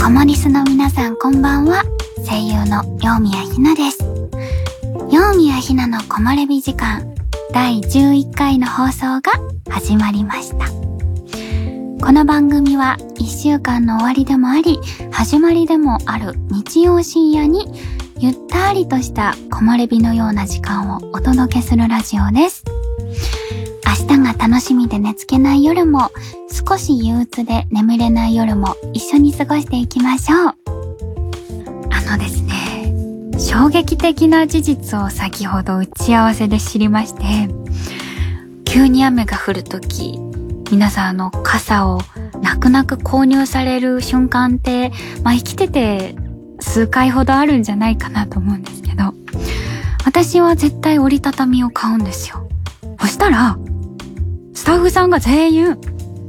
コモリスの皆さんこんばんは。声優のようみやひなです。ようみやひなの木漏れ日時間第11回の放送が始まりました。この番組は1週間の終わりでもあり始まりでもある日曜深夜にゆったりとした木漏れ日のような時間をお届けするラジオです。明日が楽しみで寝つけない夜も少し憂鬱で眠れない夜も一緒に過ごしていきましょう。ですね、衝撃的な事実を先ほど打ち合わせで知りまして、急に雨が降るとき皆さん傘を泣く泣く購入される瞬間って生きてて数回ほどあるんじゃないかなと思うんですけど、私は絶対折りたたみを買うんですよ。そしたらスタッフさんが全員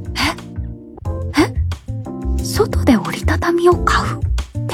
外で折りたたみを買うって、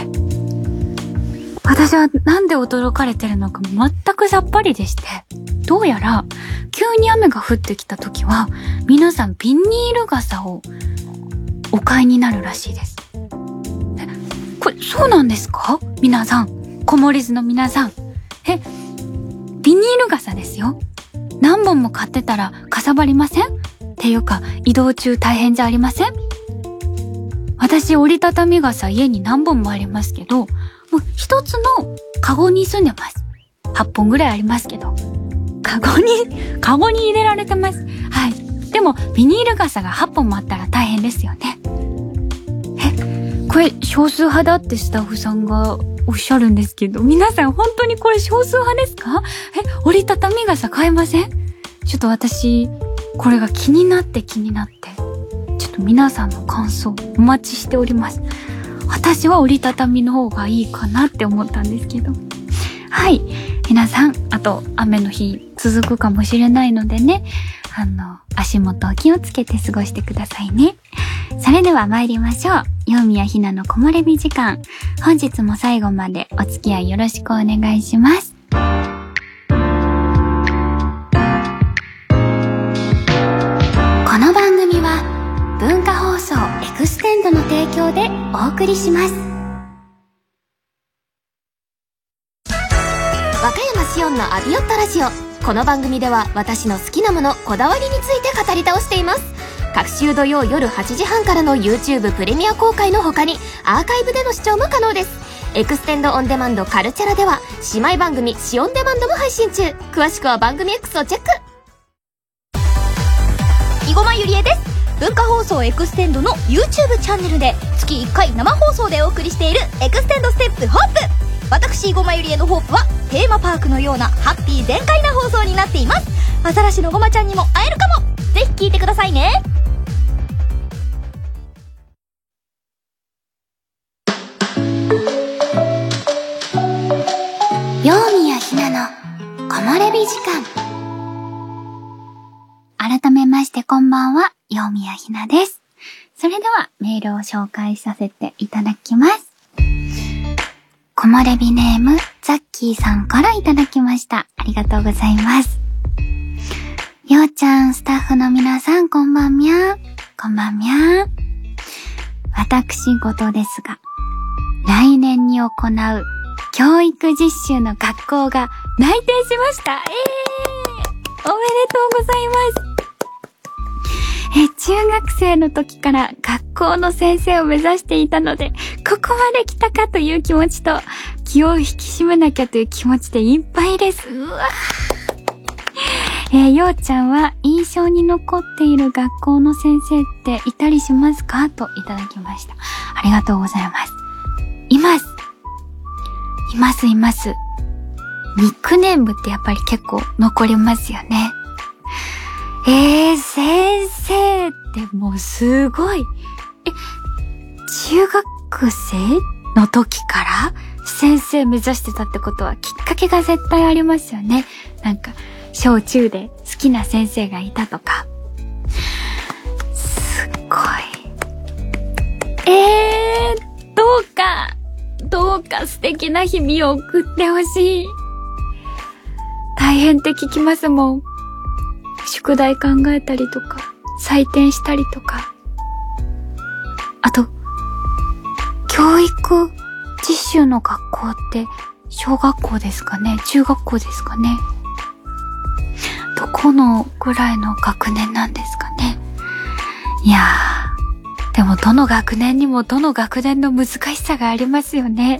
私はなんで驚かれてるのか全くさっぱりでして、どうやら急に雨が降ってきた時は皆さんビニール傘をお買いになるらしいです。これそうなんですか？皆さん、コモリズの皆さん、ビニール傘ですよ。何本も買ってたらかさばりません？っていうか移動中大変じゃありません？私折りたたみ傘家に何本もありますけど、もう一つのカゴに住んでます。8本ぐらいありますけど、カゴに入れられてます。はい。でもビニール傘が8本もあったら大変ですよね。これ少数派だってスタッフさんがおっしゃるんですけど、皆さん本当にこれ少数派ですか？折りたたみ傘買えません？ちょっと私これが気になってちょっと皆さんの感想お待ちしております。私は折りたたみの方がいいかなって思ったんですけど、はい、皆さん、あと雨の日続くかもしれないのでね、足元を気をつけて過ごしてくださいね。それでは参りましょう。ようみやひなの木漏れ日時間、本日も最後までお付き合いよろしくお願いします。この番組は文化放送エクステンドの提供でお送りします。 和歌山シオンのアビヨットラジオ。この番組では私の好きなもの、こだわりについて語り倒しています。各週土曜夜8時半からの YouTube プレミア公開の他にアーカイブでの視聴も可能です。エクステンドオンデマンドカルチャラでは姉妹番組シオンデマンドも配信中。詳しくは番組 X をチェック。生駒ゆりえです。文化放送エクステンドの YouTube チャンネルで月1回生放送でお送りしているエクステンドステップホープ。私生駒ゆりえのホープはテーマパークのようなハッピー全開な放送になっています。アザラシのごまちゃんにも会えるかも。ぜひ聞いてくださいね。 ようみやひなの木漏れ日時間。改めましてこんばんは、ようみやひなです。それではメールを紹介させていただきます。木漏れ日ネームザッキーさんからいただきました。ありがとうございます。ようちゃん、スタッフの皆さんこんばんみゃー。こんばんみゃー。私事ですが、来年に行う教育実習の学校が内定しました。おめでとうございます。中学生の時から学校の先生を目指していたので、ここまで来たかという気持ちと、気を引き締めなきゃという気持ちでいっぱいです。うわようちゃんは印象に残っている学校の先生っていたりしますか？といただきました。ありがとうございます。います。ニックネームってやっぱり結構残りますよね。先生ってもうすごい。中学生の時から先生目指してたってことはきっかけが絶対ありますよね。なんか小中で好きな先生がいたとか。すっごい。どうか素敵な日々を送ってほしい。大変って聞きますもん。宿題考えたりとか、採点したりとか。あと、教教育実習の学校って小学校ですかね？中学校ですかね？どこのぐらいの学年なんですかね？いやー、でもどの学年にもどの学年の難しさがありますよね。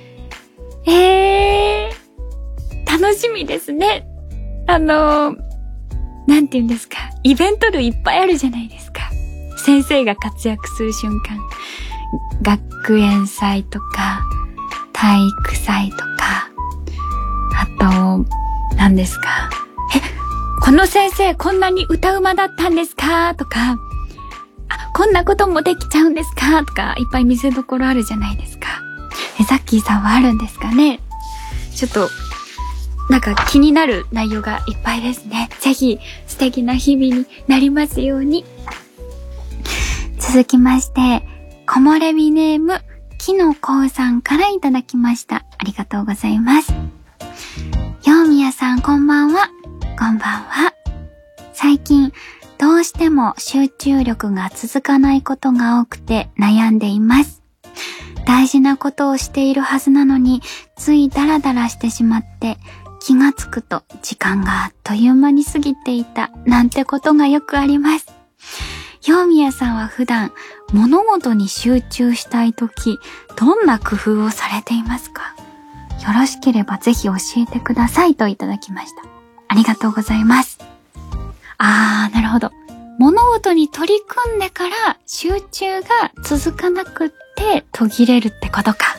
楽しみですね。なんて言うんですか、イベント類いっぱいあるじゃないですか。先生が活躍する瞬間。学園祭とか、体育祭とか、あと、何ですか。この先生こんなに歌うまだったんですかとか、こんなこともできちゃうんですかとか、いっぱい見せどころあるじゃないですか。ザッキーさんはあるんですかね？ちょっと、なんか気になる内容がいっぱいですね。ぜひ素敵な日々になりますように。続きまして、木漏れ日ネーム、きのこうさんからいただきました。ありがとうございます。ようみやさんこんばんは。こんばんは。最近、どうしても集中力が続かないことが多くて悩んでいます。大事なことをしているはずなのに、ついダラダラしてしまって、気がつくと時間があっという間に過ぎていたなんてことがよくあります。ようみやさんは普段物事に集中したいときどんな工夫をされていますか？よろしければぜひ教えてくださいといただきました。ありがとうございます。なるほど。物事に取り組んでから集中が続かなくって途切れるってことか。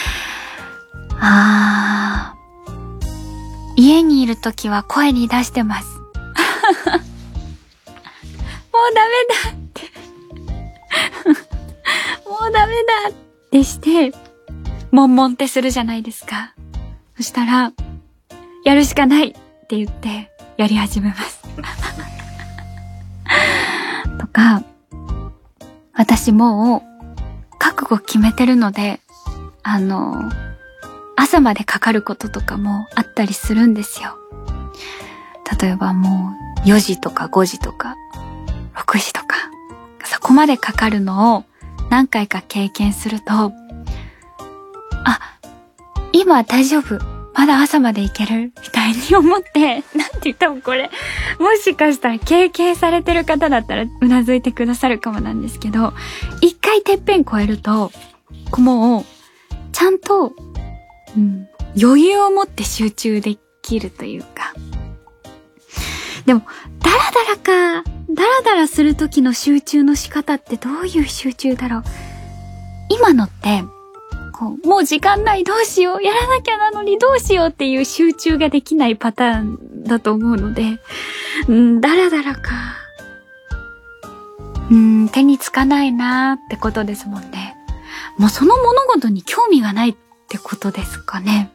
家にいるときは声に出してます。もうダメだって。もうダメだってして、悶々ってするじゃないですか。そしたら、やるしかないって言って、やり始めます。とか、私もう、覚悟決めてるので、朝までかかることとかもあったりするんですよ。例えばもう4時とか5時とか6時とかそこまでかかるのを何回か経験すると、今大丈夫、まだ朝までいけるみたいに思って、なんて言ったもこれもしかしたら経験されてる方だったらうなずいてくださるかもなんですけど、一回てっぺん越えるともうちゃんと余裕を持って集中できるというか。でも、ダラダラする時の集中の仕方ってどういう集中だろう。今のって、もう時間ない、どうしよう、やらなきゃなのにどうしようっていう集中ができないパターンだと思うので、ダラダラか。手につかないなーってことですもんね。もうその物事に興味がないってことですかね。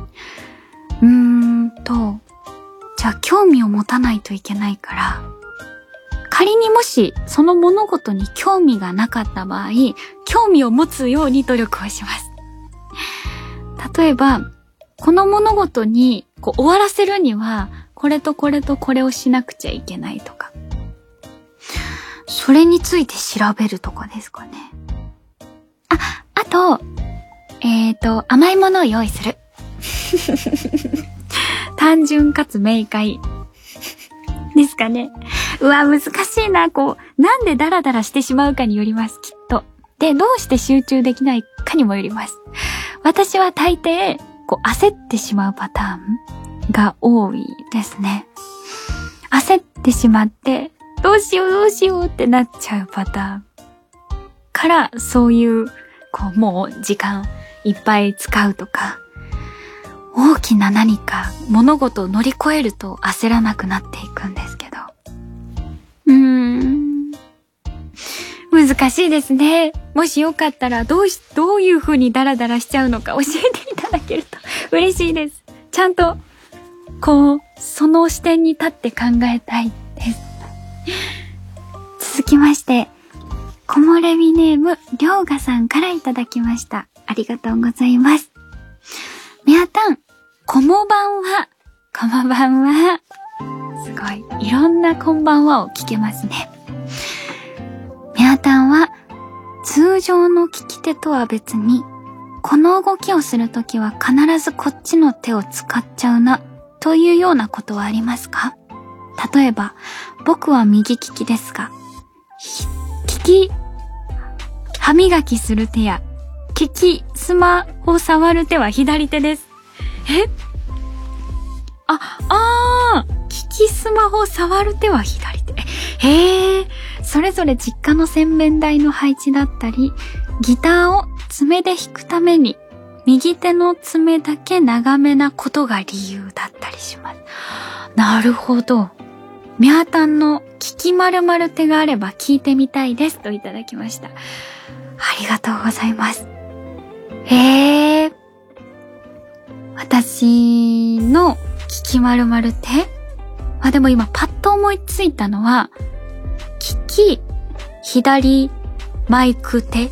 じゃあ興味を持たないといけないから、仮にもしその物事に興味がなかった場合、興味を持つように努力をします。例えば、この物事に終わらせるには、これとこれとこれをしなくちゃいけないとか、それについて調べるとかですかね。あと、甘いものを用意する。単純かつ明快。ですかね。難しいな。なんでダラダラしてしまうかによります、きっと。で、どうして集中できないかにもよります。私は大抵、焦ってしまうパターンが多いですね。焦ってしまって、どうしようってなっちゃうパターンから、そういう、もう時間いっぱい使うとか、大きな何か物事を乗り越えると焦らなくなっていくんですけど。難しいですね。もしよかったらどういう風にダラダラしちゃうのか教えていただけると嬉しいです。ちゃんと、その視点に立って考えたいです。続きまして、木漏れ日ネーム、りょうがさんからいただきました。ありがとうございます。みやたん、こもばんは。こもばんは。すごい。いろんなこんばんはを聞けますね。みやたんは、 通常の利き手とは別に、この動きをするときは必ずこっちの手を使っちゃうな、というようなことはありますか？例えば、僕は右利きですが、歯磨きする手や、スマホを触る手は左手です。スマホを触る手は左手。それぞれ実家の洗面台の配置だったり、ギターを爪で弾くために、右手の爪だけ長めなことが理由だったりします。なるほど。ミャータンの利き〇〇手があれば聞いてみたいですといただきました。ありがとうございます。私の利き〇〇手？でも今パッと思いついたのは、左マイク手です。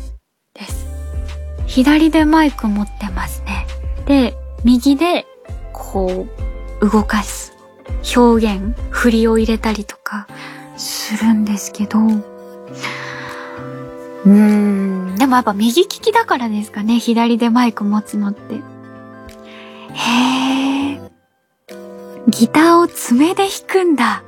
左でマイク持ってますね。で、右でこう動かす。表現、振りを入れたりとかするんですけど、でもやっぱ右利きだからですかね、左でマイク持つのって。ギターを爪で弾くんだ。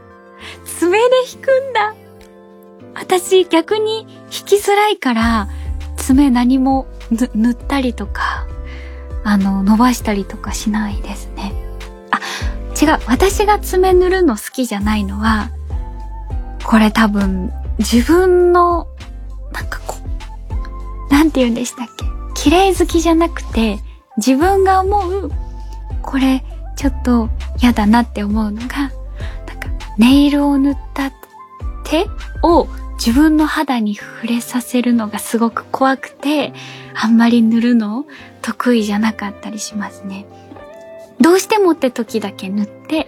私逆に弾きづらいから爪何も塗ったりとか伸ばしたりとかしないですね。違う、私が爪塗るの好きじゃないのは、これ多分自分のなんて言うんでしたっけ、綺麗好きじゃなくて、自分が思うこれちょっと嫌だなって思うのが、ネイルを塗った手を自分の肌に触れさせるのがすごく怖くて、あんまり塗るの得意じゃなかったりしますね。どうしてもって時だけ塗って、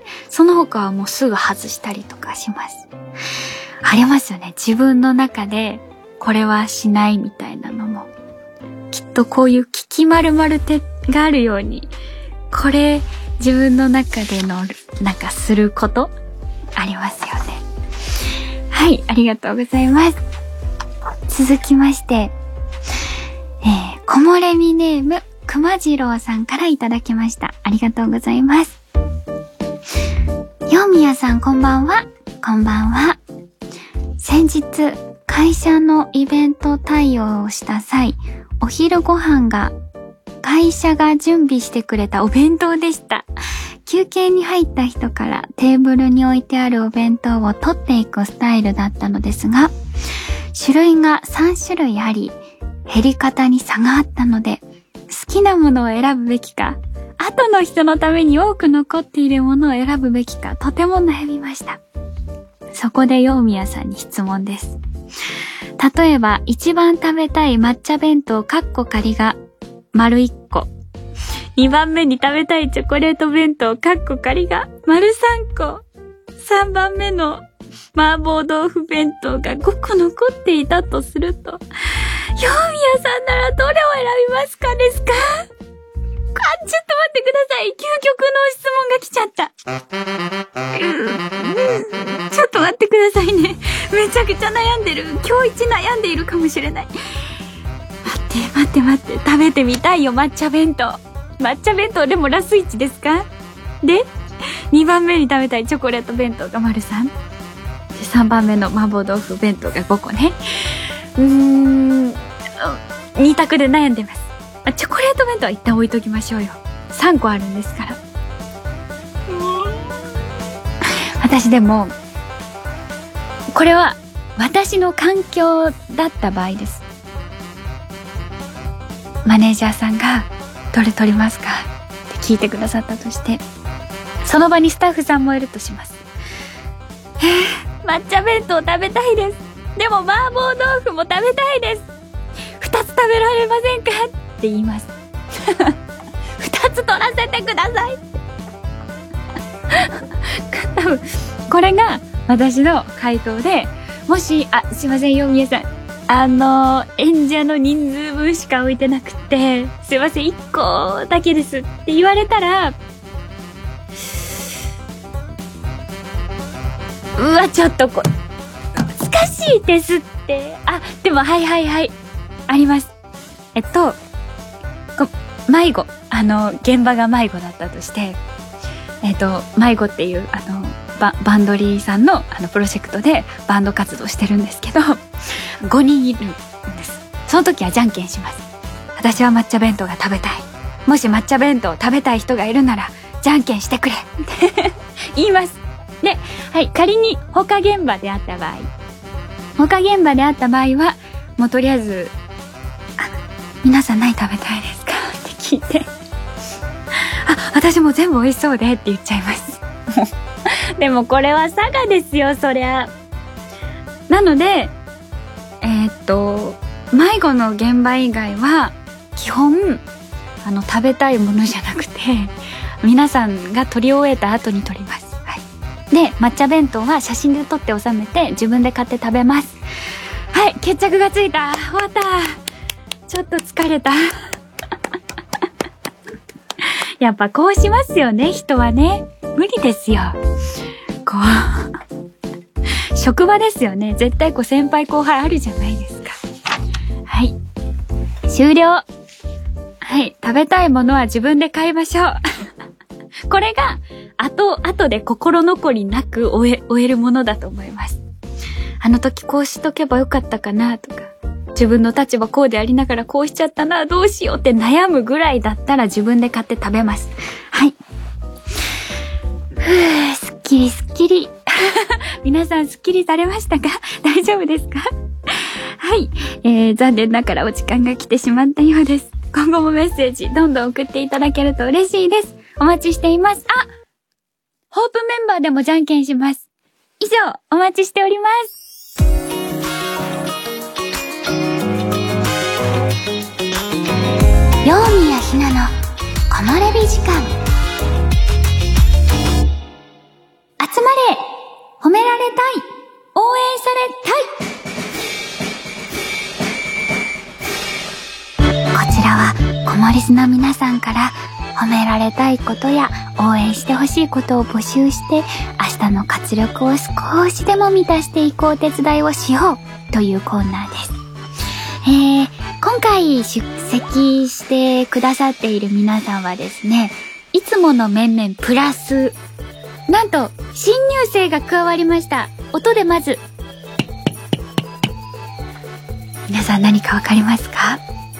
その他はもうすぐ外したりとかします。ありますよね。自分の中でこれはしないみたいなのも。きっとこういう利き〇〇手があるように、これ自分の中でのすることありますよね。はい、ありがとうございます。続きまして、木漏れ日ネーム熊次郎さんからいただきました。ありがとうございます。よみやさん、こんばんは。こんばんは。先日、会社のイベント対応をした際、お昼ご飯が会社が準備してくれたお弁当でした。休憩に入った人からテーブルに置いてあるお弁当を取っていくスタイルだったのですが、種類が3種類あり、減り方に差があったので、好きなものを選ぶべきか、後の人のために多く残っているものを選ぶべきか、とても悩みました。そこでようみやさんに質問です。例えば、一番食べたい抹茶弁当仮が丸1個。2番目に食べたいチョコレート弁当仮が丸3個。3番目の麻婆豆腐弁当が5個残っていたとすると、ようみやさんならどれを選びますかですか？ちょっと待ってください。究極の質問が来ちゃった。ちょっと待ってくださいね。めちゃくちゃ悩んでる。今日一悩んでいるかもしれない。待って。食べてみたいよ、抹茶弁当。抹茶弁当でもラス1ですか？で、2番目に食べたいチョコレート弁当が丸3。で、3番目の麻婆豆腐弁当が5個ね。2択で悩んでます。チョコレート弁当は一旦置いときましょうよ。3個あるんですから。私でも、これは私の環境だった場合です。マネージャーさんがどれ取りますかって聞いてくださったとして、その場にスタッフさんもいるとします。抹茶弁当食べたいです。でも麻婆豆腐も食べたいです。2つ食べられませんかって言います。2つ取らせてください。多分これが私の回答で、もしすいませんよみやさん、演者の人数分しか置いてなくて、すいません1個だけですって言われたら、ちょっと難しいですって。でもはいあります。迷子。現場が迷子だったとして、迷子っていう、バンドリーさんの、プロジェクトでバンド活動してるんですけど、5人いるんです。その時はじゃんけんします。私は抹茶弁当が食べたい。もし抹茶弁当を食べたい人がいるなら、じゃんけんしてくれって言います。で、はい、仮に他現場であった場合は、もうとりあえず、皆さん何食べたいですかって聞いて、私も全部美味しそうでって言っちゃいます。でもこれは佐賀ですよ、そりゃ。なので、迷子の現場以外は、基本、食べたいものじゃなくて、皆さんが撮り終えた後に撮ります。はい。で、抹茶弁当は写真で撮って収めて、自分で買って食べます。はい、決着がついた。終わった。ちょっと疲れた。やっぱこうしますよね、人はね。無理ですよ。こう、職場ですよね。絶対先輩後輩あるじゃないですか。はい。終了。はい。食べたいものは自分で買いましょう。これが、後で心残りなく終えるものだと思います。あの時こうしとけばよかったかなとか、自分の立場こうでありながらこうしちゃったな、どうしようって悩むぐらいだったら自分で買って食べます。はい。すっきりすっきり。皆さんすっきりされましたか？大丈夫ですか？はい。残念ながらお時間が来てしまったようです。今後もメッセージどんどん送っていただけると嬉しいです。お待ちしています。ホープメンバーでもじゃんけんします。以上、お待ちしております。ようみやひなの木漏れ日時間。集まれ、褒められたい、応援されたい。こちらはコモリスの皆さんから褒められたいことや応援してほしいことを募集して、明日の活力を少しでも満たしていくお手伝いをしようというコーナーです。今回出席してくださっている皆さんはですね、いつもの面々プラス、なんと新入生が加わりました。音でまず、皆さん何かわかりますか？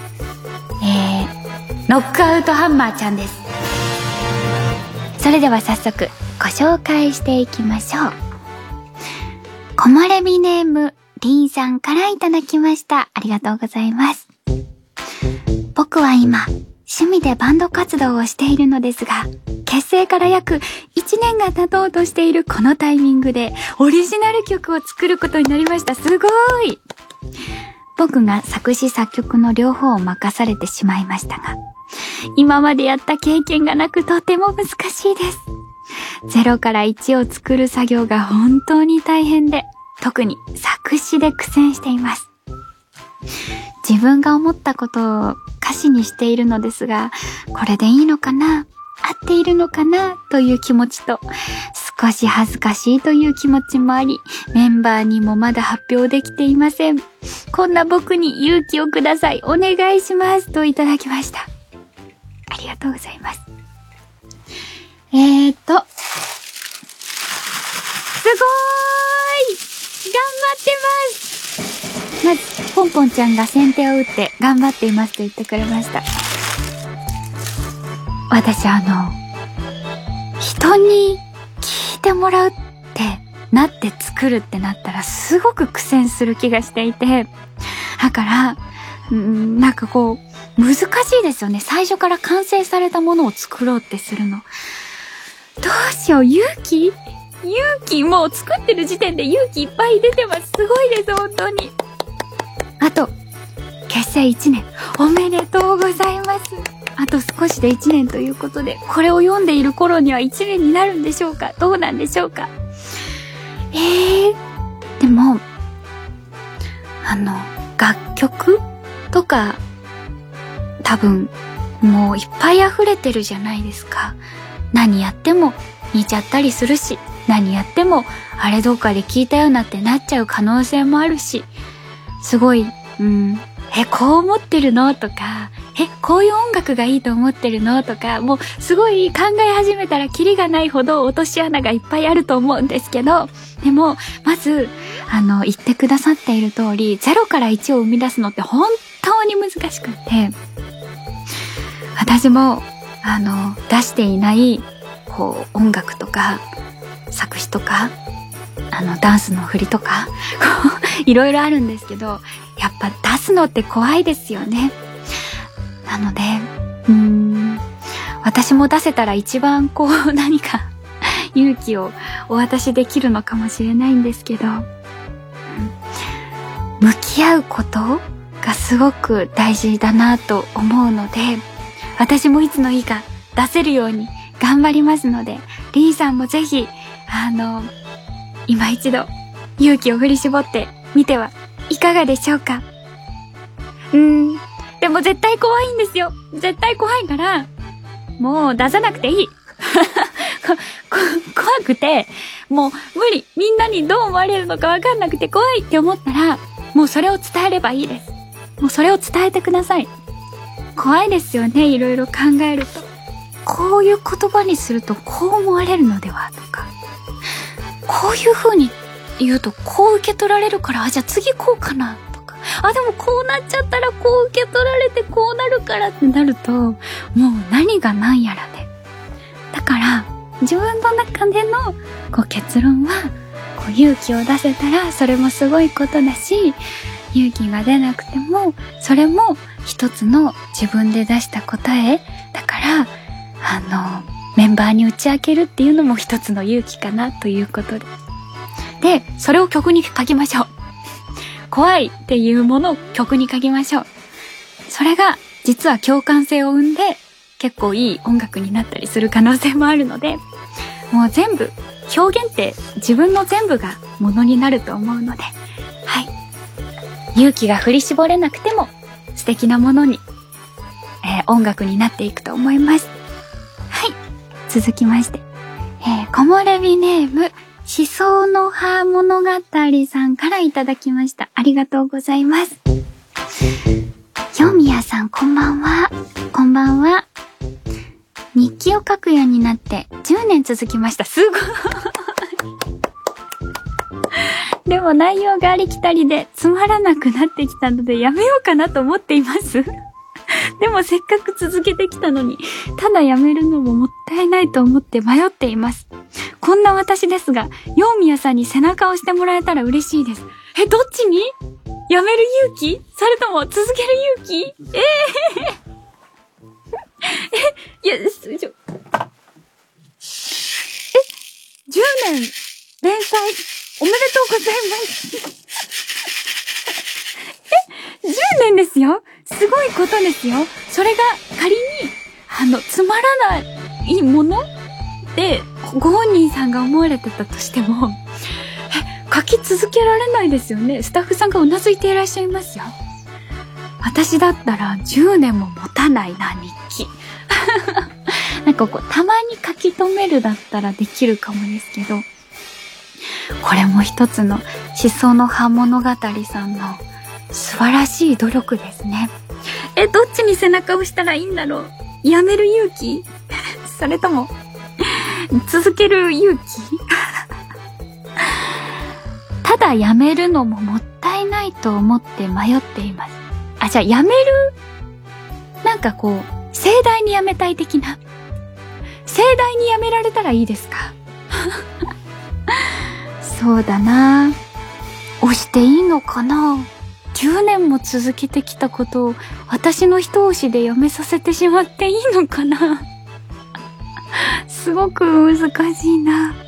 ノックアウトハンマーちゃんです。それでは早速ご紹介していきましょう。木漏れ日ネームリンさんからいただきました。ありがとうございます。僕は今趣味でバンド活動をしているのですが、結成から約1年が経とうとしているこのタイミングでオリジナル曲を作ることになりました。すごい。僕が作詞作曲の両方を任されてしまいましたが、今までやった経験がなくとても難しいです。0から1を作る作業が本当に大変で、特に作詞で苦戦しています。自分が思ったことを歌詞にしているのですが、これでいいのかな？合っているのかな？という気持ちと、少し恥ずかしいという気持ちもあり、メンバーにもまだ発表できていません。こんな僕に勇気をください。お願いします。といただきました。ありがとうございます。すごーい！頑張ってます。まず、ポンポンちゃんが先手を打って頑張っていますと言ってくれました。私人に聞いてもらうってなって作るってなったらすごく苦戦する気がしていて、だから、なんかこう、難しいですよね。最初から完成されたものを作ろうってするの。どうしよう、勇気、もう作ってる時点で勇気いっぱい出てます。すごいです、本当に。あと、結成1年、おめでとうございます。あと少しで1年ということで、これを読んでいる頃には1年になるんでしょうか？どうなんでしょうか？でも、楽曲とか、多分、もういっぱい溢れてるじゃないですか。何やっても似ちゃったりするし、何やってもあれどっかで聞いたようなってなっちゃう可能性もあるし、すごい、 こう思ってるのとか、こういう音楽がいいと思ってるのとか、もうすごい考え始めたらキリがないほど落とし穴がいっぱいあると思うんですけど、でも、まず、言ってくださっている通り、0から1を生み出すのって本当に難しくって、私も、出していない、こう、音楽とか、作詞とか、ダンスの振りとか、いろいろあるんですけど、やっぱ出すのって怖いですよね。なので、私も出せたら一番こう何か勇気をお渡しできるのかもしれないんですけど、向き合うことがすごく大事だなと思うので、私もいつのいいか出せるように頑張りますので、リンさんもぜひ、今一度勇気を振り絞ってみてはいかがでしょうか。でも絶対怖いんですよ。絶対怖いから、もう出さなくていい。怖くて、もう無理。みんなにどう思われるのかわかんなくて怖いって思ったら、もうそれを伝えればいいです。もうそれを伝えてください。怖いですよね、いろいろ考えると。こういう言葉にするとこう思われるのではとか、こういう風に言うとこう受け取られるから、じゃあ次こうかなとか、でもこうなっちゃったらこう受け取られてこうなるからってなると、もう何が何やらで。だから自分の中でのこう結論は、こう勇気を出せたらそれもすごいことだし、勇気が出なくてもそれも一つの自分で出した答えだから、メンバーに打ち明けるっていうのも一つの勇気かなということで。で、それを曲に書きましょう。怖いっていうものを曲に書きましょう。それが実は共感性を生んで結構いい音楽になったりする可能性もあるので、もう全部、表現って自分の全部がものになると思うので、はい。勇気が振り絞れなくても素敵なものに、音楽になっていくと思います。はい。続きまして、木漏れ日ネーム、思想の葉物語さんからいただきました。ありがとうございます。よみやさん、こんばんは。こんばんは。日記を書くようになって10年続きました。すごい。でも内容がありきたりでつまらなくなってきたのでやめようかなと思っています。でもせっかく続けてきたのに、ただやめるのももったいないと思って迷っています。こんな私ですが、ヨウミヤさんに背中を押してもらえたら嬉しいです。どっちに？やめる勇気？それとも続ける勇気？いや、10年連載おめでとうございます。10年ですよ。すごいことですよ。それが仮に、つまらないものってご本人さんが思われてたとしても、書き続けられないですよね。スタッフさんがうなずいていらっしゃいますよ。私だったら10年も持たないな、日記。なんかこう、たまに書き留めるだったらできるかもですけど、これも一つの思想の葉物語さんの素晴らしい努力ですね。どっちに背中を押したらいいんだろう。やめる勇気それとも、続ける勇気ただやめるのももったいないと思って迷っています。じゃあやめる、なんかこう、盛大にやめたい的な。盛大にやめられたらいいですかそうだな。押していいのかな。10年も続けてきたことを私の一押しでやめさせてしまっていいのかな。すごく難しいな。わ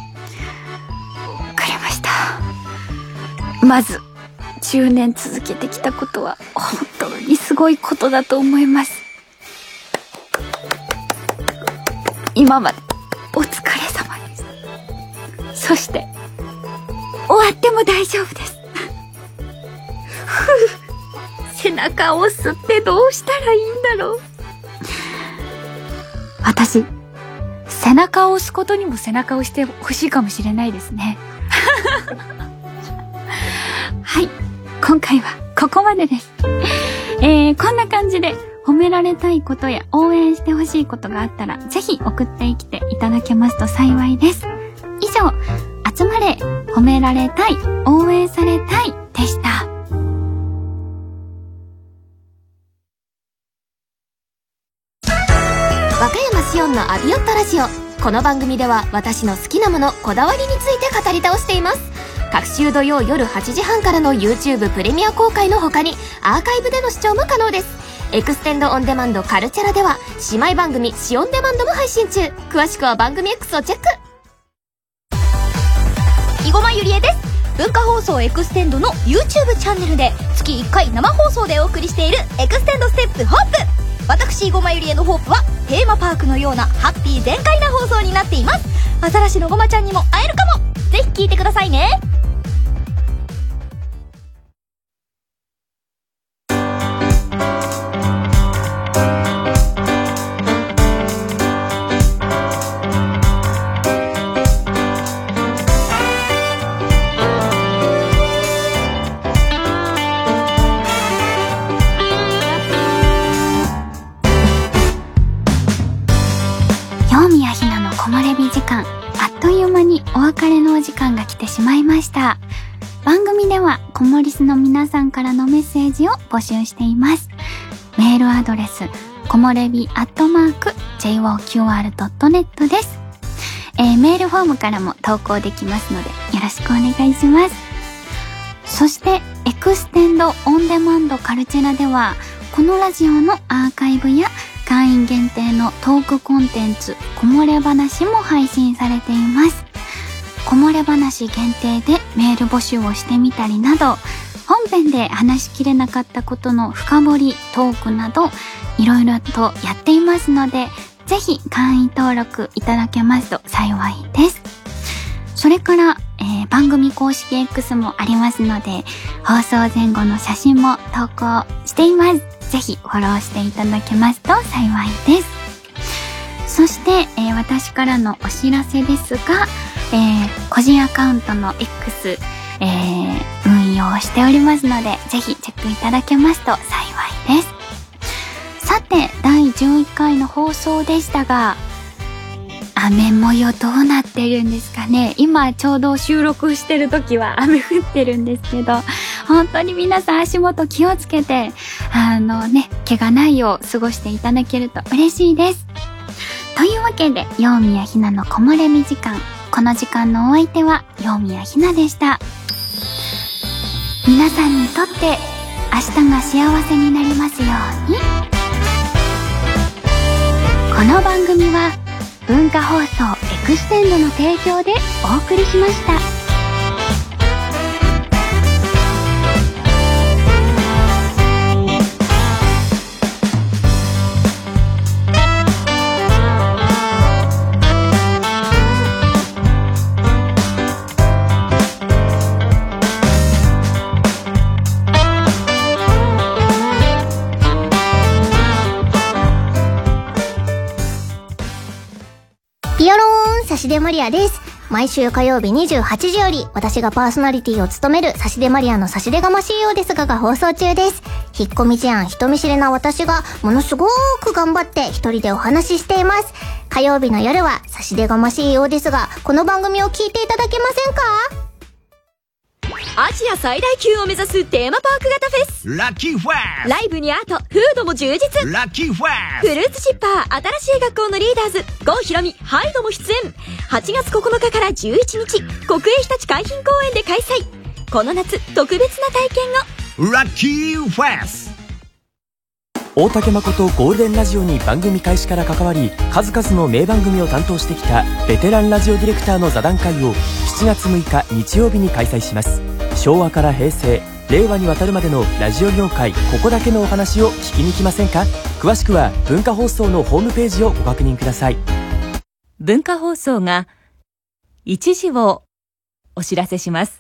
かりました。まず10年続けてきたことは本当にすごいことだと思います。今までお疲れ様です。そして終わっても大丈夫です。背中を押すってどうしたらいいんだろう。私、背中を押すことにも背中を押してほしいかもしれないですね。はい、今回はここまでです。こんな感じで褒められたいことや応援してほしいことがあったら、ぜひ送ってきていただけますと幸いです。以上、集まれ、褒められたい、応援されたいでした。 和歌山シオンのアビオットラジオ。この番組では私の好きなもの、こだわりについて語り倒しています。各週土曜夜8時半からの YouTube プレミア公開の他にアーカイブでの視聴も可能です。エクステンドオンデマンドカルチャラでは姉妹番組シオンデマンドも配信中。詳しくは番組 X をチェック。 生駒ゆりえです。文化放送エクステンドの YouTube チャンネルで月1回生放送でお送りしているエクステンドステップホープ。私生駒ゆりえのホープはテーマパークのようなハッピー全開な放送になっています。アザラシのごまちゃんにも会えるかも。ぜひ聞いてくださいね。 お別れのお時間が来てしまいました。番組ではコモリスの皆さんからのメッセージを募集しています。メールアドレスこもれび@joqr.net です。メールフォームからも投稿できますのでよろしくお願いします。そしてエクステンドオンデマンドカルチェラではこのラジオのアーカイブや会員限定のトークコンテンツこもれ話も配信されています。こもれ話限定でメール募集をしてみたりなど、本編で話しきれなかったことの深掘りトークなどいろいろとやっていますので、ぜひ会員登録いただけますと幸いです。それから、番組公式 X もありますので、放送前後の写真も投稿しています。ぜひフォローしていただけますと幸いです。そして、私からのお知らせですが、個人アカウントの X、運用しておりますので、ぜひチェックいただけますと幸いです。さて、第11回の放送でしたが、雨模様どうなってるんですかね。今ちょうど収録してる時は雨降ってるんですけど、本当に皆さん足元気をつけて、怪我ないよう過ごしていただけると嬉しいです。というわけで、ようみやひなの木漏れ日時間。この時間のお相手は、ようみやひなでした。皆さんにとって、明日が幸せになりますように。この番組は、文化放送エクステンドの提供でお送りしました。 差し出マリアです。毎週火曜日28時より私がパーソナリティを務める差し出マリアの差し出がましいようですが放送中です。引っ込み思案人見知りな私がものすごく頑張って一人でお話ししています。火曜日の夜は差し出がましいようですが、この番組を聞いていただけませんか？ アジア最大級を目指すテーマパーク型フェスラッキーフェス。 ライブにアート、フードも充実。 ラッキーフェス。フルーツシッパー、新しい学校のリーダーズ郷ひろみ、ハイドも出演。8月9日から11日国営ひたち海浜公園で開催。この夏特別な体験を。 ラッキーフェス。 大竹誠ゴールデンラジオに番組開始から関わり数々の名番組を担当してきたベテランラジオディレクターの座談会を7月6日日曜日に開催します。昭和から平成令和にわたるまでのラジオ業界ここだけのお話を聞きに来ませんか？詳しくは文化放送のホームページをご確認ください。 文化放送が1時をお知らせします。